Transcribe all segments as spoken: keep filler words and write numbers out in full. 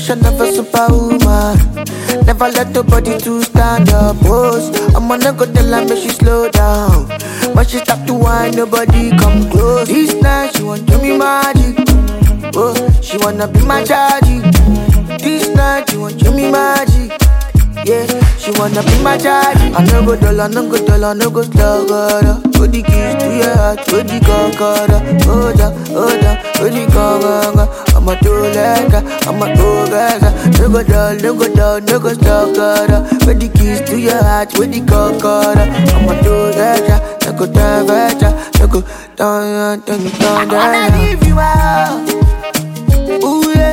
Definition of a superwoman. Never let nobody to stand up. Pose. I'm gonna go tell her make she slow down. When she stop to whine, nobody come close. This night she want to me magic. Oh, she wanna be my chargy. This night she want to me magic. Yeah, she wanna be my chargy. I no go dull, I no go dull, I no go slow, girl. Put the keys to your heart, put the concorda. Hold up, hold up, put the concorda. I'm a two-legger, I'm a two-legger. No go dull, no go dull, no go slow, girl. Put the keys to your heart, put the concorda. I'm a two-legger, no go down, no go down, down, down, down. I wanna leave you out. Ooh yeah.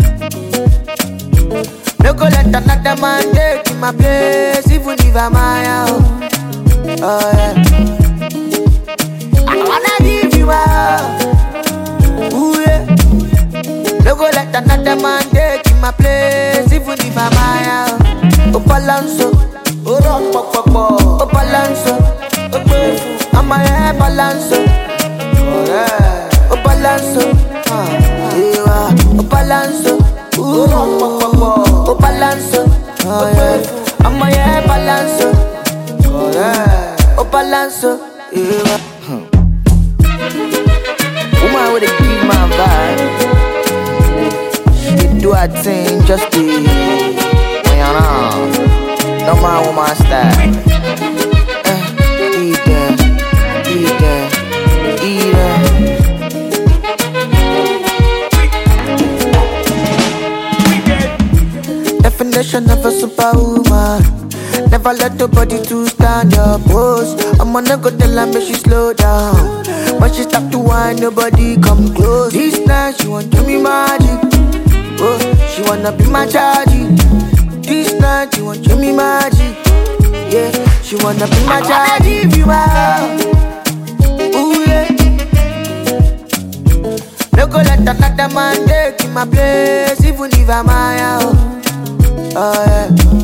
No go let another man take in my place, even if I'm my own. Oh yeah. I wanna give you out. Ooh yeah. No go let another man take in my place, even if I'm my own. Oh balanso, oh rock pop pop pop. Oh balanso, oh baby, I'm my hair balanso. Oh yeah. Oh balanso, ah yeah. Oh balanso, oh rock pop pop pop. Oh balanso, oh yeah. I'm a yeah balanso, oh yeah. Oh balanso, yeah. Hmm. Woman with a give my vibe. She do her thing just to, you know, no man woman style. Eh, eat them, eat them, eat them. Definition of a superwoman. Never let nobody to stand up. Pose. I'm gonna go tell her make she slow down. When she stop to whine, nobody come close. This night she want to me magic. Oh, she wanna be my chargy. This night she want to me magic. Yeah, she wanna be my chargy. Give you out. Ooh yeah. No go let another man take in my place, even if I'm my own. Oh yeah.